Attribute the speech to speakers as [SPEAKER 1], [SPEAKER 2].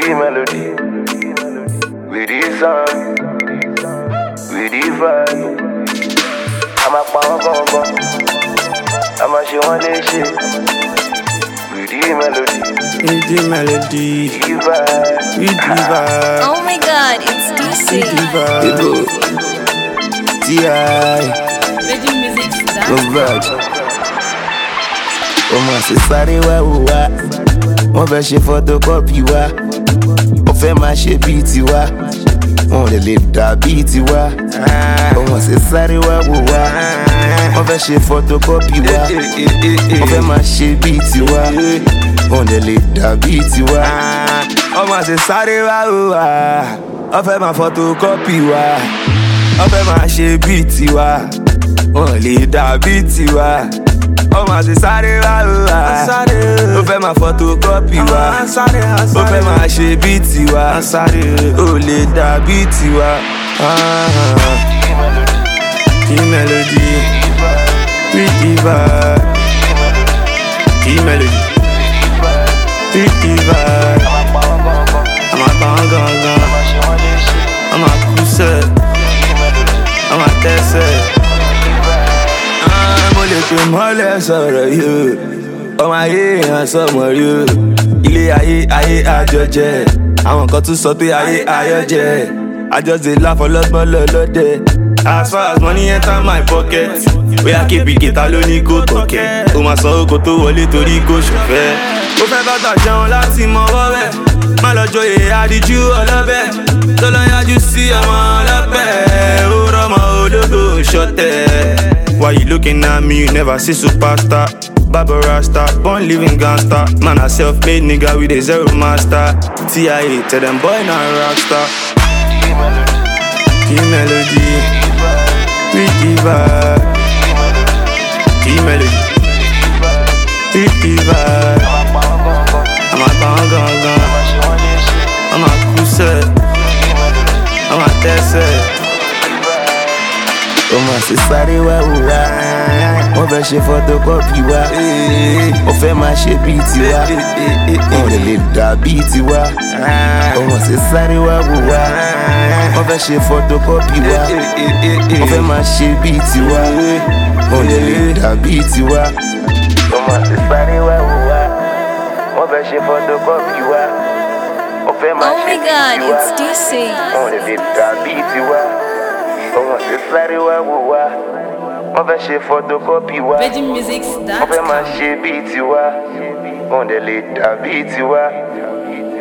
[SPEAKER 1] the melody, with the song, with the vibe. I'm a power, I'm a show on this shit. With the melody,
[SPEAKER 2] with the melody,
[SPEAKER 1] with the vibe,
[SPEAKER 2] with the vibe.
[SPEAKER 3] Oh my God, it's DC.
[SPEAKER 2] With the vibe. T.I.
[SPEAKER 3] Virgin Music Star.
[SPEAKER 2] Go Virgin. Ọmọ ṣe sáré wá wò wá, wọ́n fẹ́ ṣe photocopy wá, wọ́n fẹ́ máa ṣe bíi tiwa, wọ́n lè dà bíi tiwa. Ọmọ ṣe sáré wá wò wá, wọ́n fẹ́ ṣe photocopy wá, wọ́n fẹ́ máa ṣe bíi tiwa, wọ́n lè dà bíi tiwa. Ọmọ ṣe sáré wá wò wá, wọ́n fẹ́ máa photocopy wá, wọ́n fẹ́ máa ṣe bíi tiwa, wọ́n lè dà bíi tiwa. Ọmọ àti sáré wá wá, ó fẹ́ máa photocopy wá, ó fẹ́ máa ṣe bí tiwa, ó lè dà bí tiwa. Key melody, with the vibe. Key melody, with the vibe. I'm a gangan, I'm a kuset, I'm a tẹ́sẹ̀. Mo lè pè mọ́lẹ̀ sọ̀rọ̀ yìí, ọmọ ayé èèyàn sọ̀mọ̀ rí o. Ilé ayé àjọjẹ, àwọn kan tún sọ pé ayé ayọ́jẹ. I just dey laugh ọlọ́gbọ́n lọ́lọ́dẹ. As far as money enter my pocket, bóyá kébìkì ta ló ní kó tọ̀kẹ́. Ó máa san oko tó wọlé torí kò ṣòfẹ́. Ó fẹ́ bàtà jẹun láti mọ wọ́wẹ́. Má lọ joyè adiju ọlọ́bẹ̀. Tó lọ yájú sí ọmọ ọlọ́pẹ̀. Ó rọ́mọ ológo ṣọ̀tẹ̀. Why you looking at me? You never see superstar. Barbara star, born living gangster. Man, a self-made nigga with a zero master. TIA, tell them boy not a rockstar. Key melody, with the vibe. Key melody, with the vibe. I'm a gangan, I'm a kuset, I'm a tẹ́sẹ̀. Ọmọ ṣe sáré wá wò wá, wọ́n fẹ́ ṣe photocopy wá, wọ́n fẹ́ máa ṣe bíi tiwa, wọ́n lè dà bíi tiwa. Ọmọ ṣe sáré wá wò wá, wọ́n fẹ́ ṣe photocopy wá, wọ́n fẹ́ máa ṣe bíi tiwa, wọ́n lè dà bíi tiwa.
[SPEAKER 1] ọmọ ṣe sáré wá wò wá, wọ́n fẹ́ ṣe photocopy wá, wọ́n fẹ́ máa
[SPEAKER 3] Oh
[SPEAKER 1] ṣe
[SPEAKER 3] my
[SPEAKER 1] bíi
[SPEAKER 3] God,
[SPEAKER 1] tiwa,
[SPEAKER 3] it's DC.
[SPEAKER 1] wọ́n lè dà bíi tiwa. Ọmọ ṣe sáré wá wò wá, wọ́n fẹ́ ṣe photocopy wá,
[SPEAKER 3] Virgin Music
[SPEAKER 1] wọ́n fẹ́ máa
[SPEAKER 3] Star.
[SPEAKER 1] ṣe bíi tiwa, wọ́n lè dà bíi tiwa.